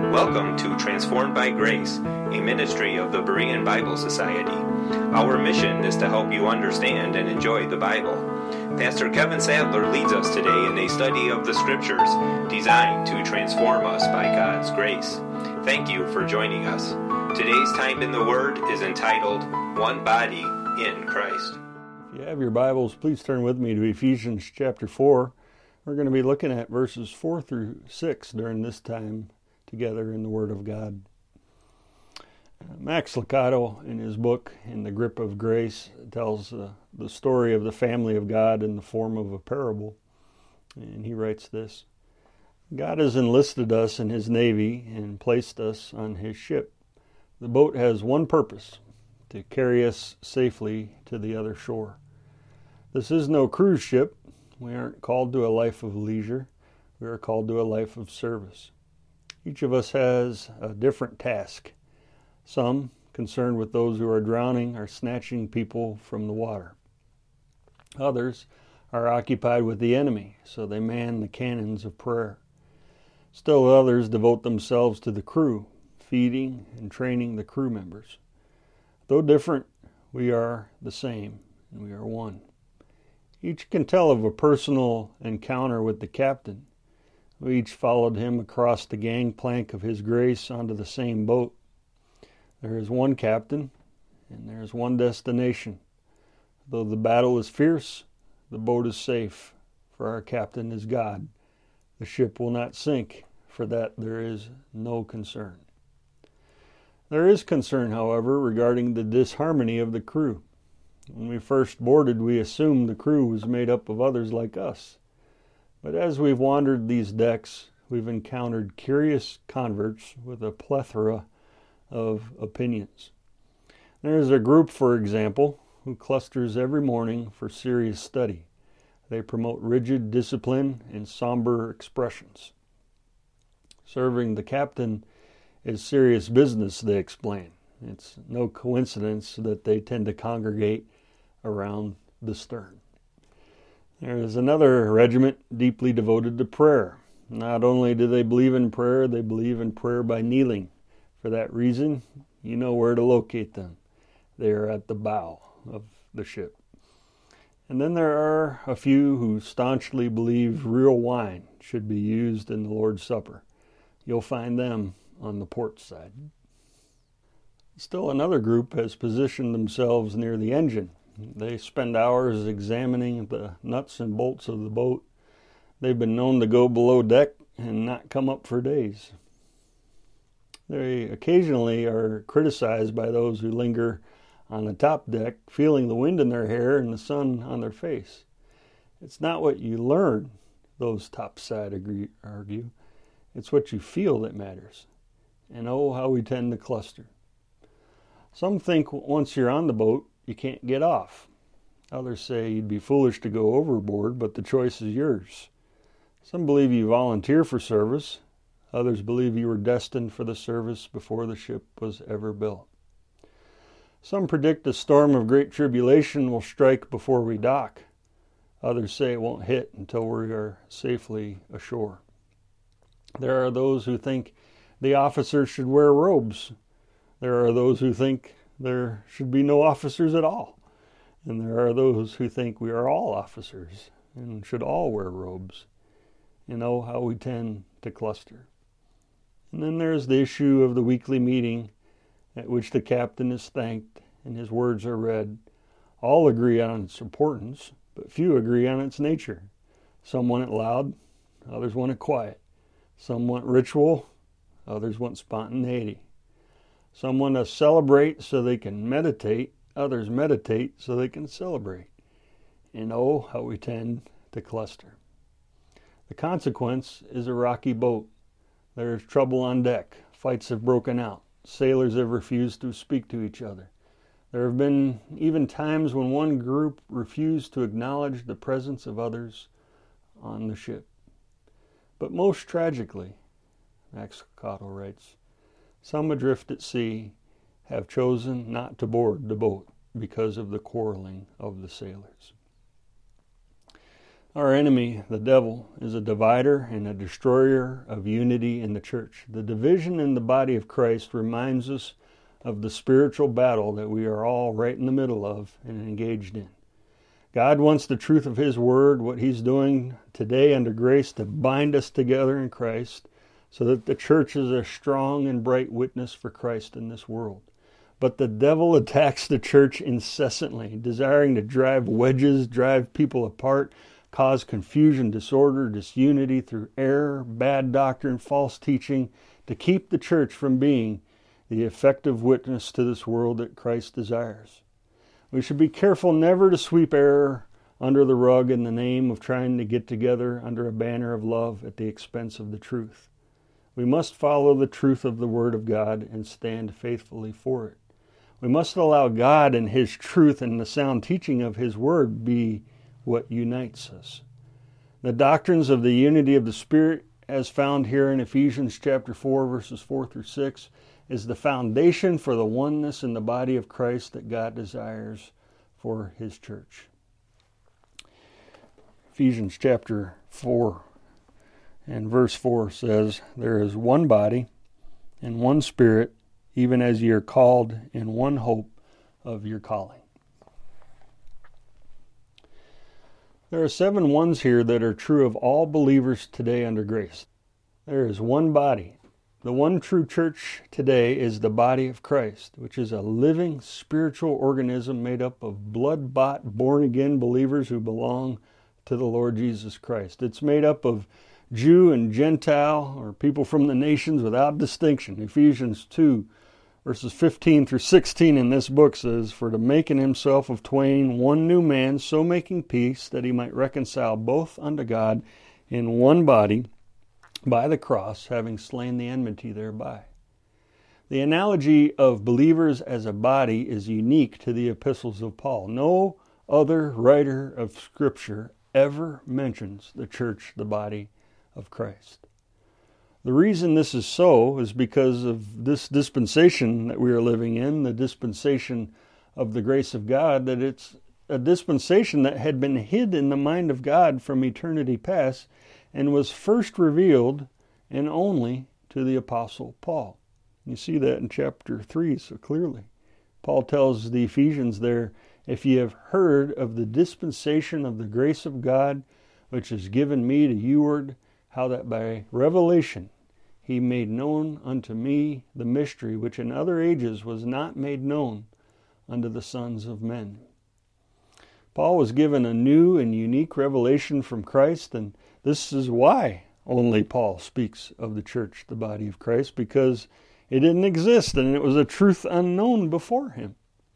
Welcome to Transformed by Grace, a ministry of the Berean Bible Society. Our mission is to help you understand and enjoy the Bible. Pastor Kevin Sadler leads us today in a study of the Scriptures designed to transform us by God's grace. Thank you for joining us. Today's time in the Word is entitled, One Body in Christ. If you have your Bibles, please turn with me to Ephesians chapter 4. We're going to be looking at verses 4 through 6 during this time together in the Word of God. Max Lucado, in his book, In the Grip of Grace, tells the story of the family of God in the form of a parable. And he writes this: God has enlisted us in His Navy and placed us on His ship. The boat has one purpose: to carry us safely to the other shore. This is no cruise ship. We aren't called to a life of leisure. We are called to a life of service. Each of us has a different task. Some, concerned with those who are drowning, are snatching people from the water. Others are occupied with the enemy, so they man the cannons of prayer. Still others devote themselves to the crew, feeding and training the crew members. Though different, we are the same, and we are one. Each can tell of a personal encounter with the captain. We each followed him across the gangplank of his grace onto the same boat. There is one captain, and there is one destination. Though the battle is fierce, the boat is safe, for our captain is God. The ship will not sink, for that there is no concern. There is concern, however, regarding the disharmony of the crew. When we first boarded, we assumed the crew was made up of others like us. But as we've wandered these decks, we've encountered curious converts with a plethora of opinions. There is a group, for example, who clusters every morning for serious study. They promote rigid discipline and somber expressions. Serving the captain is serious business, they explain. It's no coincidence that they tend to congregate around the stern. There is another regiment deeply devoted to prayer. Not only do they believe in prayer, they believe in prayer by kneeling. For that reason, you know where to locate them. They are at the bow of the ship. And then there are a few who staunchly believe real wine should be used in the Lord's Supper. You'll find them on the port side. Still another group has positioned themselves near the engine. They spend hours examining the nuts and bolts of the boat. They've been known to go below deck and not come up for days. They occasionally are criticized by those who linger on the top deck, feeling the wind in their hair and the sun on their face. It's not what you learn, those topside argue. It's what you feel that matters. And oh, how we tend to cluster. Some think once you're on the boat, you can't get off. Others say you'd be foolish to go overboard, but the choice is yours. Some believe you volunteer for service. Others believe you were destined for the service before the ship was ever built. Some predict a storm of great tribulation will strike before we dock. Others say it won't hit until we are safely ashore. There are those who think the officers should wear robes. There are those who think there should be no officers at all. And there are those who think we are all officers and should all wear robes. And oh, how we tend to cluster. And then there's the issue of the weekly meeting at which the captain is thanked and his words are read. All agree on its importance, but few agree on its nature. Some want it loud, others want it quiet. Some want ritual, others want spontaneity. Some want to celebrate so they can meditate. Others meditate so they can celebrate. And oh, how we tend to cluster. The consequence is a rocky boat. There is trouble on deck. Fights have broken out. Sailors have refused to speak to each other. There have been even times when one group refused to acknowledge the presence of others on the ship. But most tragically, Max Lucado writes, some adrift at sea have chosen not to board the boat because of the quarreling of the sailors. Our enemy, the devil, is a divider and a destroyer of unity in the church. The division in the body of Christ reminds us of the spiritual battle that we are all right in the middle of and engaged in. God wants the truth of His Word, what He's doing today under grace, to bind us together in Christ so that the church is a strong and bright witness for Christ in this world. But the devil attacks the church incessantly, desiring to drive wedges, drive people apart, cause confusion, disorder, disunity through error, bad doctrine, false teaching, to keep the church from being the effective witness to this world that Christ desires. We should be careful never to sweep error under the rug in the name of trying to get together under a banner of love at the expense of the truth. We must follow the truth of the Word of God and stand faithfully for it. We must allow God and His truth and the sound teaching of His Word be what unites us. The doctrines of the unity of the Spirit, as found here in Ephesians chapter 4, verses 4 through 6, is the foundation for the oneness in the body of Christ that God desires for His church. Ephesians chapter 4 and verse 4 says, "There is one body and one Spirit, even as ye are called in one hope of your calling." There are 7 ones here that are true of all believers today under grace. There is one body. The one true church today is the body of Christ, which is a living spiritual organism made up of blood-bought, born-again believers who belong to the Lord Jesus Christ. It's made up of Jew and Gentile, or people from the nations without distinction. Ephesians 2, verses 15 through 16 in this book says, "For to make in himself of twain one new man, so making peace, that he might reconcile both unto God in one body by the cross, having slain the enmity thereby." The analogy of believers as a body is unique to the epistles of Paul. No other writer of Scripture ever mentions the church, the body of Christ. The reason this is so is because of this dispensation that we are living in, the dispensation of the grace of God, that it's a dispensation that had been hid in the mind of God from eternity past and was first revealed and only to the Apostle Paul. You see that in chapter 3 so clearly. Paul tells the Ephesians there, "If ye have heard of the dispensation of the grace of God, which is given me to youward, how that by revelation He made known unto me the mystery which in other ages was not made known unto the sons of men." Paul was given a new and unique revelation from Christ, and this is why only Paul speaks of the church, the body of Christ, because it didn't exist and it was a truth unknown before him.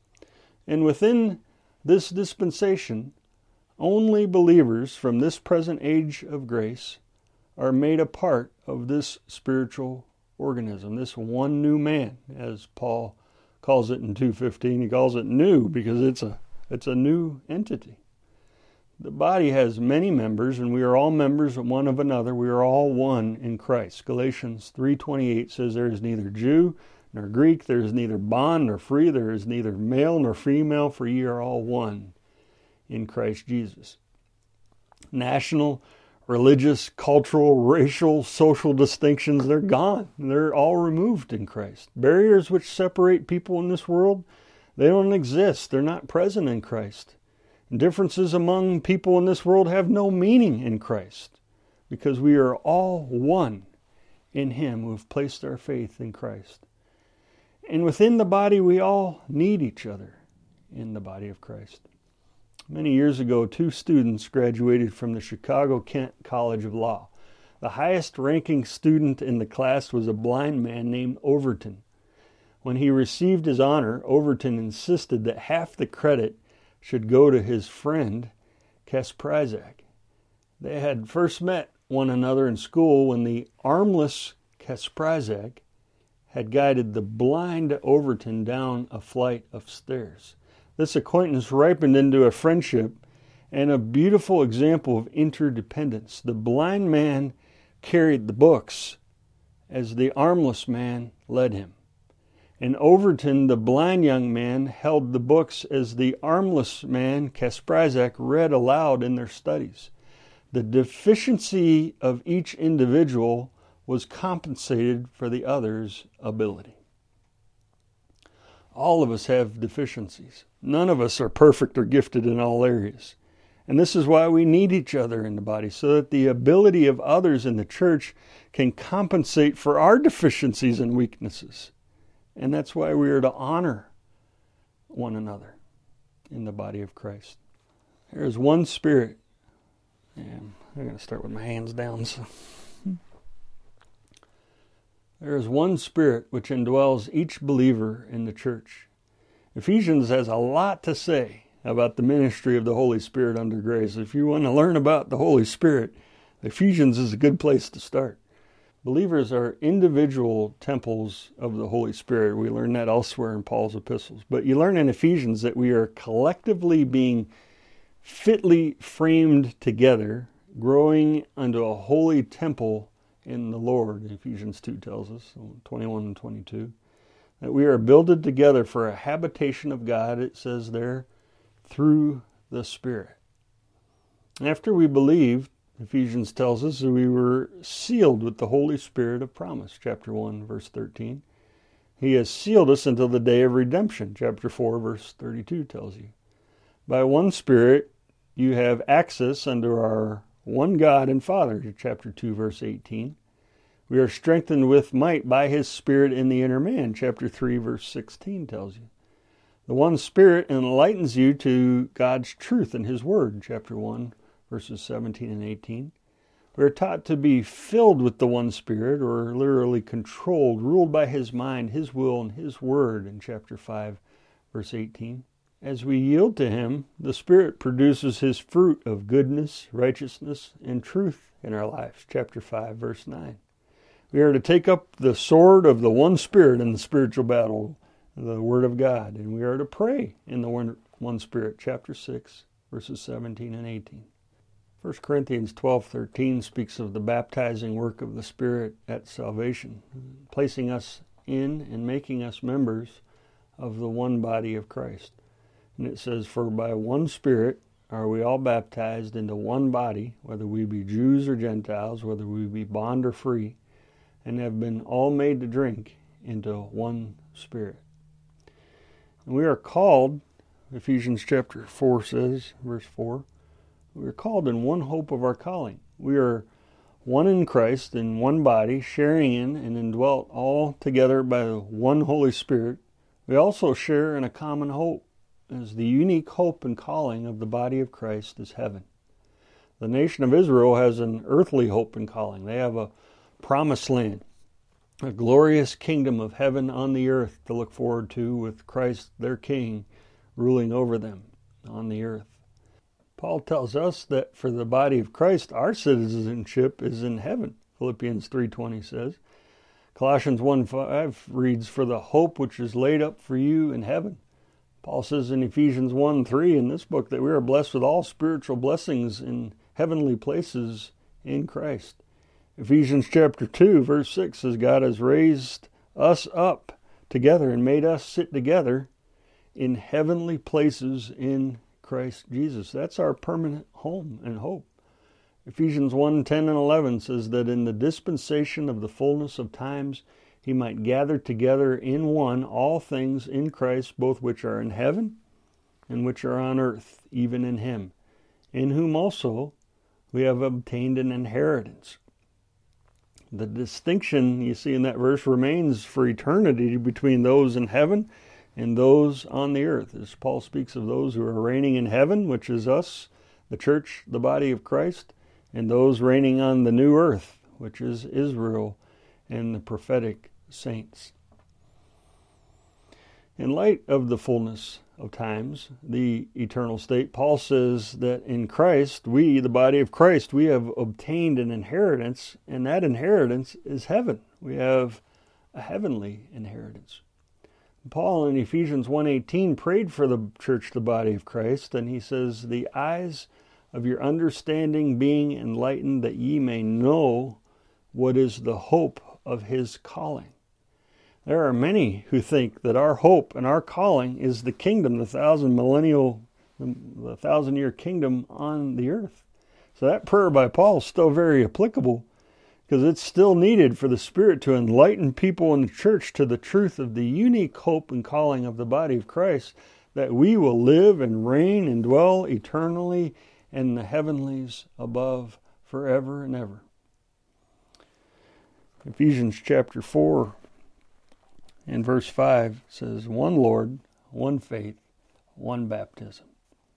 And within this dispensation, only believers from this present age of grace are made a part of this spiritual organism, this one new man, as Paul calls it in 2:15. He calls it new because it's a new entity. The body has many members, and we are all members of one of another. We are all one in Christ. Galatians 3:28 says, "There is neither Jew nor Greek, there is neither bond nor free, there is neither male nor female, for ye are all one in Christ Jesus." National, religious, cultural, racial, social distinctions, they're gone. They're all removed in Christ. Barriers which separate people in this world, they don't exist. They're not present in Christ. Differences among people in this world have no meaning in Christ, because we are all one in Him who have placed our faith in Christ. And within the body, we all need each other in the body of Christ. Many years ago, 2 students graduated from the Chicago-Kent College of Law. The highest-ranking student in the class was a blind man named Overton. When he received his honor, Overton insisted that half the credit should go to his friend, Kasprzak. They had first met one another in school when the armless Kasprzak had guided the blind Overton down a flight of stairs. This acquaintance ripened into a friendship and a beautiful example of interdependence. The blind man carried the books as the armless man led him. And Overton, the blind young man, held the books as the armless man, Kasprzak, read aloud in their studies. the deficiency of each individual was compensated for the other's ability. All of us have deficiencies. None of us are perfect or gifted in all areas. And this is why we need each other in the body, so that the ability of others in the church can compensate for our deficiencies and weaknesses. And that's why we are to honor one another in the body of Christ. There is one Spirit. And I'm going to start with my hands down. So. There is one Spirit which indwells each believer in the church. Ephesians has a lot to say about the ministry of the Holy Spirit under grace. If you want to learn about the Holy Spirit, Ephesians is a good place to start. Believers are individual temples of the Holy Spirit. We learn that elsewhere in Paul's epistles. But you learn in Ephesians that we are collectively being fitly framed together, growing unto a holy temple in the Lord, Ephesians 2 tells us, 21 and 22. That we are builded together for a habitation of God, it says there, through the Spirit. After we believed, Ephesians tells us that we were sealed with the Holy Spirit of promise, chapter 1, verse 13. He has sealed us until the day of redemption, chapter 4, verse 32 tells you. By one Spirit, you have access unto our one God and Father, chapter 2, verse 18. We are strengthened with might by His Spirit in the inner man, chapter 3, verse 16 tells you. The one Spirit enlightens you to God's truth in His Word, chapter 1, verses 17 and 18. We are taught to be filled with the one Spirit, or literally controlled, ruled by His mind, His will, and His Word, in chapter 5, verse 18. As we yield to Him, the Spirit produces His fruit of goodness, righteousness, and truth in our lives, chapter 5, verse 9. We are to take up the sword of the one Spirit in the spiritual battle, the Word of God, and we are to pray in the one Spirit, chapter 6, verses 17 and 18. 1 Corinthians 12:13 speaks of the baptizing work of the Spirit at salvation, placing us in and making us members of the one body of Christ. And it says, for by one Spirit are we all baptized into one body, whether we be Jews or Gentiles, whether we be bond or free, and have been all made to drink into one Spirit. And we are called, Ephesians chapter 4 says, verse 4, we are called in one hope of our calling. We are one in Christ, in one body, sharing in and indwelt all together by the one Holy Spirit. We also share in a common hope, as the unique hope and calling of the body of Christ is heaven. The nation of Israel has an earthly hope and calling. They have a promised land, a glorious kingdom of heaven on the earth to look forward to, with Christ, their King, ruling over them on the earth. Paul tells us that for the body of Christ, our citizenship is in heaven. Philippians 3:20 says. Colossians 1:5 reads, for the hope which is laid up for you in heaven. Paul says in Ephesians 1:3 in this book that we are blessed with all spiritual blessings in heavenly places in Christ. Ephesians chapter 2, verse 6 says, God has raised us up together and made us sit together in heavenly places in Christ Jesus. That's our permanent home and hope. Ephesians 1:10 and 11 says that in the dispensation of the fullness of times He might gather together in one all things in Christ, both which are in heaven and which are on earth, even in Him, in whom also we have obtained an inheritance. The distinction you see in that verse remains for eternity between those in heaven and those on the earth. As Paul speaks of those who are reigning in heaven, which is us, the church, the body of Christ, and those reigning on the new earth, which is Israel and the prophetic saints. In light of the fullness of times, the eternal state, Paul says that in Christ, we, the body of Christ, we have obtained an inheritance, and that inheritance is heaven. We have a heavenly inheritance. Paul in Ephesians 1:18 prayed for the church, the body of Christ, and he says, the eyes of your understanding being enlightened, that ye may know what is the hope of His calling. There are many who think that our hope and our calling is the kingdom, the 1,000-year kingdom on the earth. So that prayer by Paul is still very applicable, because it's still needed for the Spirit to enlighten people in the church to the truth of the unique hope and calling of the body of Christ, that we will live and reign and dwell eternally in the heavenlies above forever and ever. Ephesians chapter 4 and verse 5 says, one Lord, one faith, one baptism.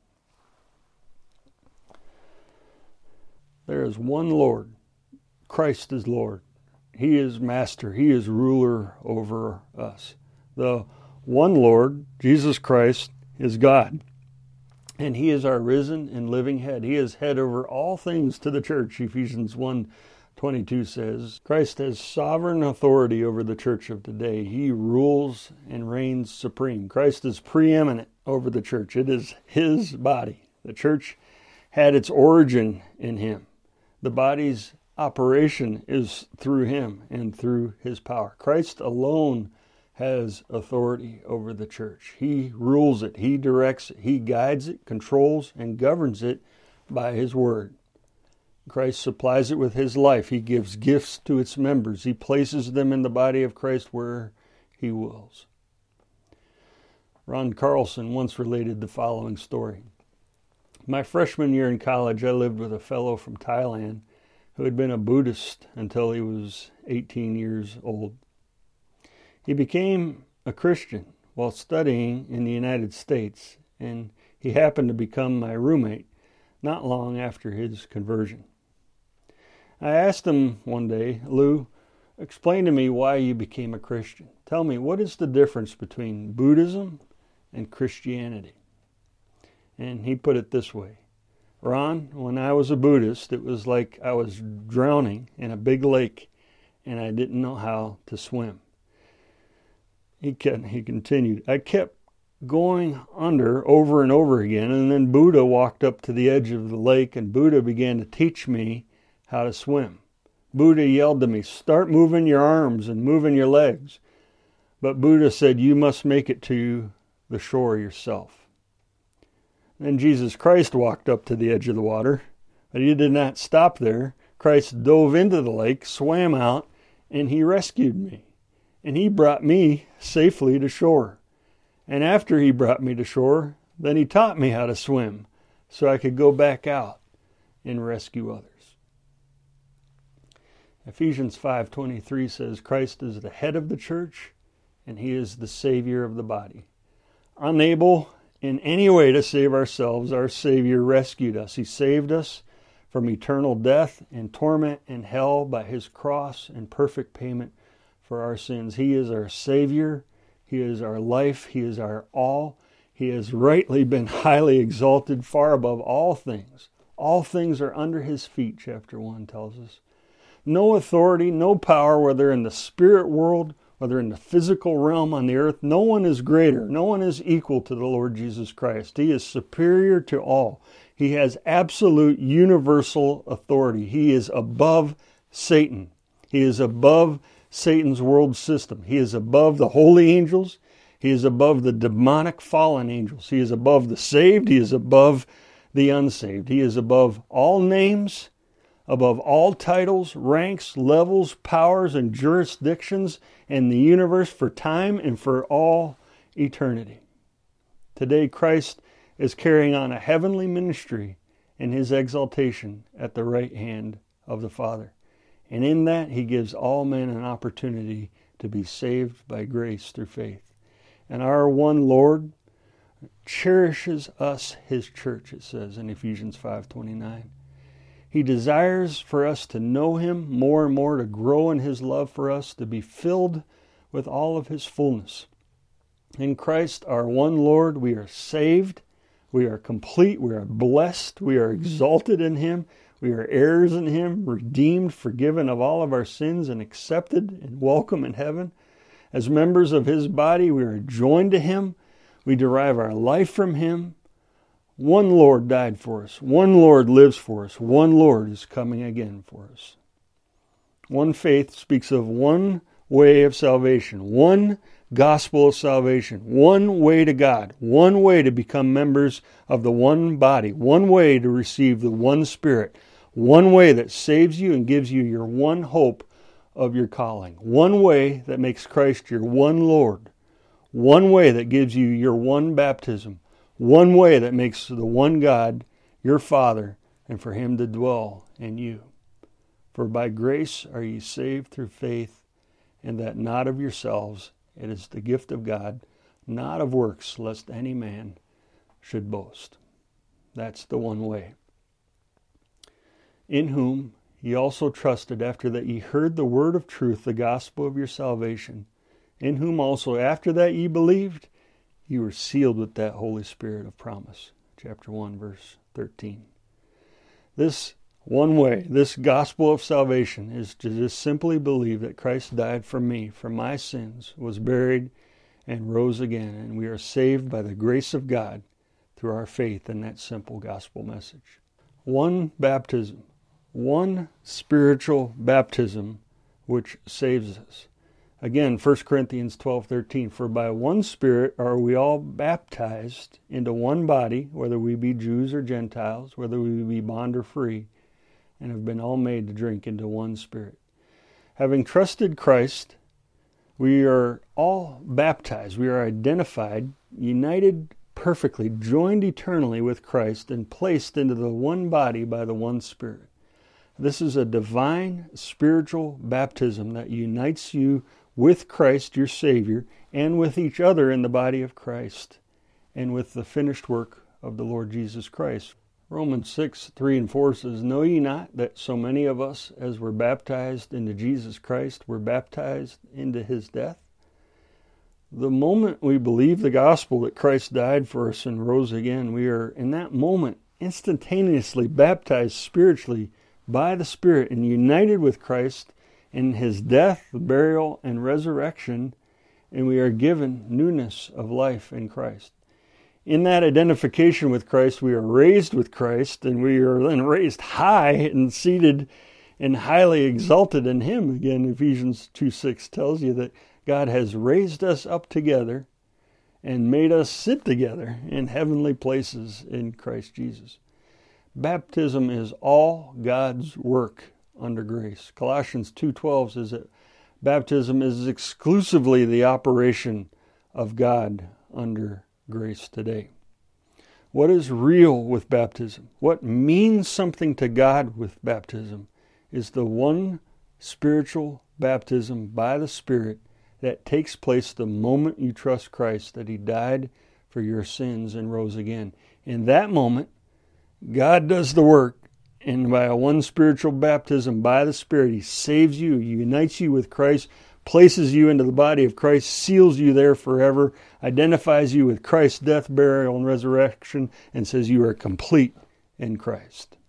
There is one Lord. Christ is Lord. He is Master. He is ruler over us. The one Lord, Jesus Christ, is God. And He is our risen and living head. He is head over all things to the church. Ephesians 1:22 says, Christ has sovereign authority over the church of today. He rules and reigns supreme. Christ is preeminent over the church. It is His body. The church had its origin in Him. The body's operation is through Him and through His power. Christ alone has authority over the church. He rules it. He directs it. He guides it, controls, and governs it by His word. Christ supplies it with His life. He gives gifts to its members. He places them in the body of Christ where He wills. Ron Carlson once related the following story. My freshman year in college, I lived with a fellow from Thailand who had been a Buddhist until he was 18 years old. He became a Christian while studying in the United States, and he happened to become my roommate not long after his conversion. I asked him one day, Lou, explain to me why you became a Christian. Tell me, what is the difference between Buddhism and Christianity? And he put it this way. Ron, when I was a Buddhist, it was like I was drowning in a big lake and I didn't know how to swim. He continued, I kept going under over and over again, and then Buddha walked up to the edge of the lake and Buddha began to teach me how to swim. Buddha yelled to me, start moving your arms and moving your legs. But Buddha said, you must make it to the shore yourself. Then Jesus Christ walked up to the edge of the water, but He did not stop there. Christ dove into the lake, swam out, and He rescued me. And He brought me safely to shore. And after He brought me to shore, then He taught me how to swim so I could go back out and rescue others. Ephesians 5:23 says, Christ is the head of the church, and He is the Savior of the body. Unable in any way to save ourselves, our Savior rescued us. He saved us from eternal death and torment and hell by His cross and perfect payment for our sins. He is our Savior. He is our life. He is our all. He has rightly been highly exalted far above all things. All things are under His feet, chapter 1 tells us. No authority, no power, whether in the spirit world, whether in the physical realm on the earth, no one is greater. No one is equal to the Lord Jesus Christ. He is superior to all. He has absolute universal authority. He is above Satan. He is above Satan's world system. He is above the holy angels. He is above the demonic fallen angels. He is above the saved. He is above the unsaved. He is above all names, above all titles, ranks, levels, powers, and jurisdictions in the universe for time and for all eternity. Today, Christ is carrying on a heavenly ministry in His exaltation at the right hand of the Father. And in that, He gives all men an opportunity to be saved by grace through faith. And our one Lord cherishes us, His church, it says in Ephesians 5:29. He desires for us to know Him more and more, to grow in His love for us, to be filled with all of His fullness. In Christ, our one Lord, we are saved, we are complete, we are blessed, we are exalted in Him, we are heirs in Him, redeemed, forgiven of all of our sins, and accepted and welcome in heaven. As members of His body, we are joined to Him. We derive our life from Him. One Lord died for us. One Lord lives for us. One Lord is coming again for us. One faith speaks of one way of salvation, one gospel of salvation, one way to God, one way to become members of the one body, one way to receive the one Spirit, One way that saves you and gives you your one hope of your calling. One way that makes Christ your one Lord. One way that gives you your one baptism. One way that makes the one God your Father, and for Him to dwell in you. For by grace are ye saved through faith, and that not of yourselves. It is the gift of God, not of works, lest any man should boast. That's the one way. In whom ye also trusted after that ye heard the word of truth, the gospel of your salvation. In whom also after that ye believed, ye were sealed with that Holy Spirit of promise. Chapter 1, verse 13. This one way, this gospel of salvation, is to just simply believe that Christ died for me, for my sins, was buried, and rose again. And we are saved by the grace of God through our faith in that simple gospel message. One baptism, one spiritual baptism which saves us. Again, 1 Corinthians 12:13, for by one Spirit are we all baptized into one body, whether we be Jews or Gentiles, whether we be bond or free, and have been all made to drink into one Spirit. Having trusted Christ, we are all baptized. We are identified, united perfectly, joined eternally with Christ, and placed into the one body by the one Spirit. This is a divine spiritual baptism that unites you with Christ, your Savior, and with each other in the body of Christ, and with the finished work of the Lord Jesus Christ. Romans 6:3-4 says, know ye not that so many of us as were baptized into Jesus Christ were baptized into His death? The moment we believe the gospel that Christ died for us and rose again, we are in that moment instantaneously baptized spiritually by the Spirit and united with Christ in His death, burial, and resurrection, and we are given newness of life in Christ. In that identification with Christ, we are raised with Christ, and we are then raised high and seated and highly exalted in Him. Again, Ephesians 2:6 tells you that God has raised us up together and made us sit together in heavenly places in Christ Jesus. Baptism is all God's work under grace. Colossians 2:12 says that baptism is exclusively the operation of God under grace today. What is real with baptism? What means something to God with baptism is the one spiritual baptism by the Spirit that takes place the moment you trust Christ, that He died for your sins and rose again. In that moment, God does the work, and by a one spiritual baptism by the Spirit, He saves you, unites you with Christ, places you into the body of Christ, seals you there forever, identifies you with Christ's death, burial, and resurrection, and says you are complete in Christ.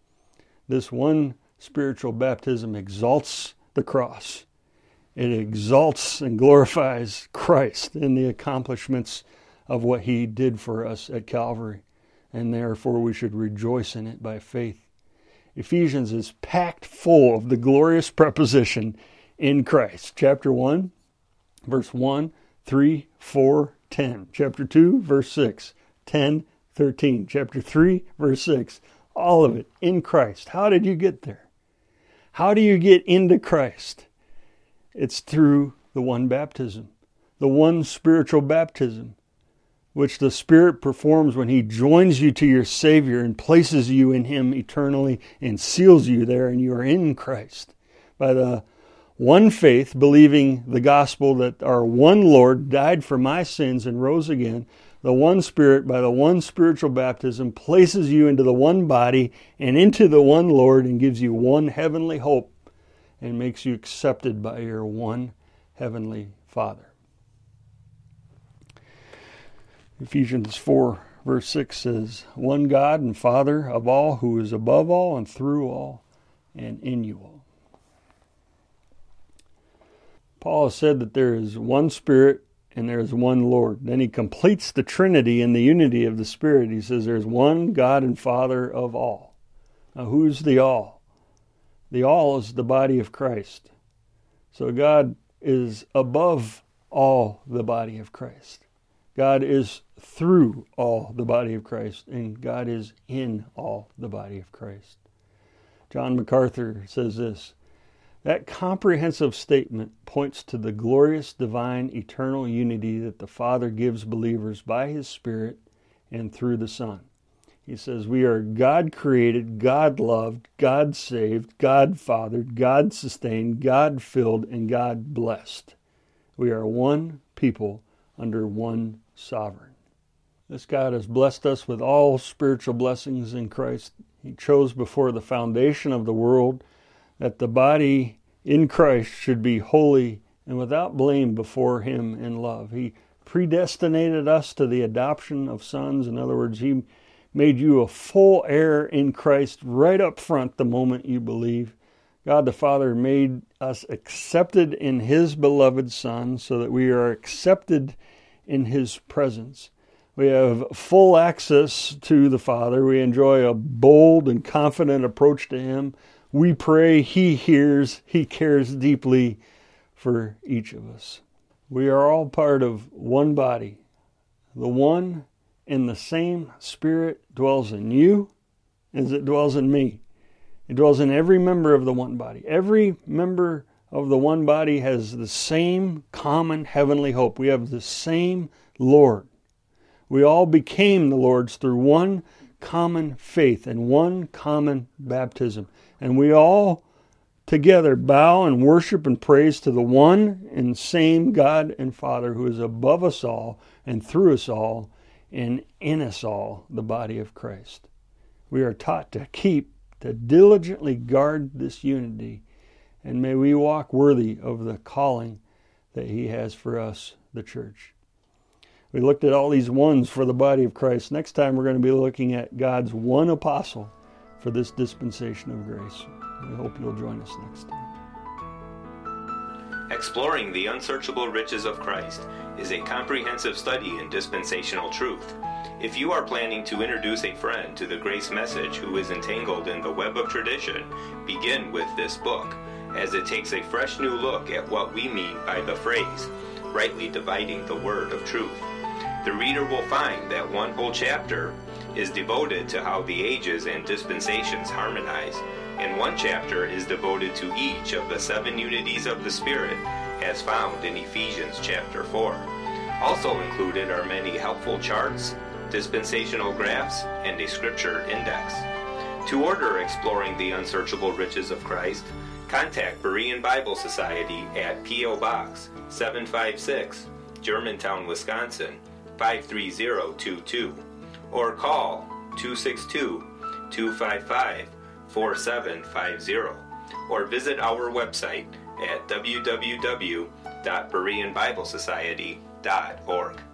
This one spiritual baptism exalts the cross. It exalts and glorifies Christ in the accomplishments of what He did for us at Calvary, and therefore we should rejoice in it by faith. Ephesians is packed full of the glorious preposition in Christ. Chapter 1, verse 1, 3, 4, 10. Chapter 2, verse 6, 10, 13. Chapter 3, verse 6. All of it in Christ. How did you get there? How do you get into Christ? It's through the one baptism, the one spiritual baptism, which the Spirit performs when He joins you to your Savior and places you in Him eternally and seals you there, and you are in Christ. By the one faith, believing the gospel that our one Lord died for my sins and rose again, the one Spirit, by the one spiritual baptism, places you into the one body and into the one Lord and gives you one heavenly hope and makes you accepted by your one heavenly Father. Ephesians 4, verse 6 says, one God and Father of all, who is above all and through all and in you all. Paul has said that there is one Spirit and there is one Lord. Then he completes the Trinity in the unity of the Spirit. He says there's one God and Father of all. Now who's the all? The all is the body of Christ. So God is above all the body of Christ. God is through all the body of Christ, and God is in all the body of Christ. John MacArthur says this: that comprehensive statement points to the glorious divine eternal unity that the Father gives believers by His Spirit and through the Son. He says we are God created, God loved, God saved, God fathered, God sustained, God filled, and God blessed. We are one people under one sovereign. This God has blessed us with all spiritual blessings in Christ. He chose before the foundation of the world that the body in Christ should be holy and without blame before Him in love. He predestinated us to the adoption of sons. In other words, He made you a full heir in Christ right up front the moment you believe. God the Father made us accepted in His beloved Son so that we are accepted in His presence. We have full access to the Father. We enjoy a bold and confident approach to Him. We pray, He hears, He cares deeply for each of us. We are all part of one body. The one and the same Spirit dwells in you as it dwells in me. It dwells in every member of the one body. Every member of the one body has the same common heavenly hope. We have the same Lord. We all became the Lord's through one common faith and one common baptism. And we all together bow and worship and praise to the one and same God and Father who is above us all and through us all and in us all, the body of Christ. We are taught to diligently guard this unity, and may we walk worthy of the calling that He has for us, the church. We looked at all these ones for the body of Christ. Next time we're going to be looking at God's one apostle for this dispensation of grace. We hope you'll join us next time. Exploring the Unsearchable Riches of Christ is a comprehensive study in dispensational truth. If you are planning to introduce a friend to the grace message who is entangled in the web of tradition, begin with this book, as it takes a fresh new look at what we mean by the phrase, rightly dividing the word of truth. The reader will find that one whole chapter is devoted to how the ages and dispensations harmonize, and one chapter is devoted to each of the 7 unities of the Spirit, as found in Ephesians chapter 4. Also included are many helpful charts, dispensational graphs, and a scripture index. To order Exploring the Unsearchable Riches of Christ, contact Berean Bible Society at P.O. Box 756, Germantown, Wisconsin 53022, or call 262-255-4750, or visit our website at www.bereanbiblesociety.org.